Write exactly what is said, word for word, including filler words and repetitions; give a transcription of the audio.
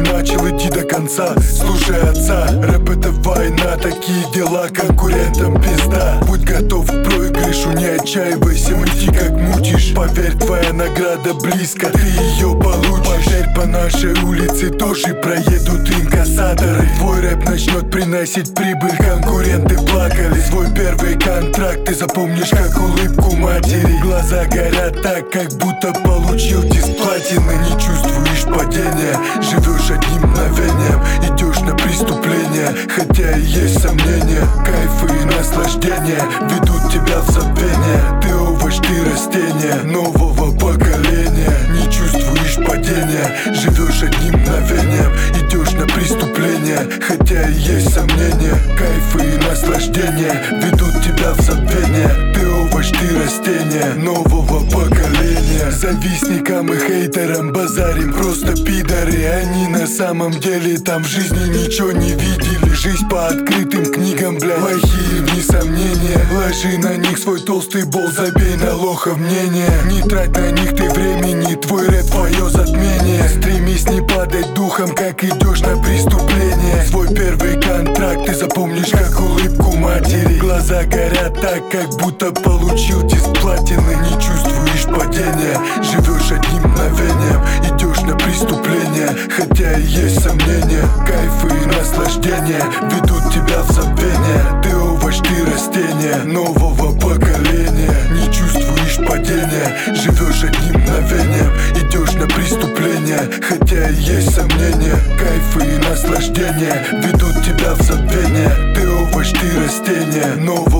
начал идти до конца. Слушай отца, рэп это война, такие дела конкурентам пизда. Будь готов к проигрышу, не отчаивайся, мути как мутишь. Поверь, твоя награда близко, ты ее получишь. Поверь, по нашей улице тоже проедут инкассаторы. Твой рэп начнет приносить прибыль, конкуренты плакали. Свой первый контракт ты запомнишь как улыбку матери. Глаза горят так, как будто получил диск платины. Не чувствуешь падения, живешь одним мгновением. Идешь на преступление, хотя и есть сомнения. Кайфы и наслаждения ведут тебя в забвение. Ты овощ, ты растение нового поколения. Не чувствуешь падения, живешь одним мгновением. Идешь на преступление, хотя и есть сомнения. Кайфы и наслаждения ведут тебя в забвение. Ты овощ, ты растение нового поколения. Завистникам и хейтерам базарим просто пидоры. Они на самом деле там в жизни ничего не видели. Жизнь по открытым книгам, бля, плохие вне сомнения. Ложи на них свой толстый бол, забей на лохов мнение. Не трать на них ты времени, твой рэп твое затмение. Стремись не падать духом, как идешь на преступление. Свой первый контракт ты запомнишь как улыбку матери. Глаза горят так, как будто получил диск платины. Не чувствуешь падения, живешь одним мгновением. Идешь на преступление, хотя и есть сомнения. Кайфы и наслаждения ведут тебя в забвение. Ты овощ, ты растение нового поколения. Не чувствуешь падения, живешь одним мгновением. Идешь на преступление, хотя и есть сомнения. Кайфы и наслаждения ведут тебя в забвение. Ты овощ, ты растение нового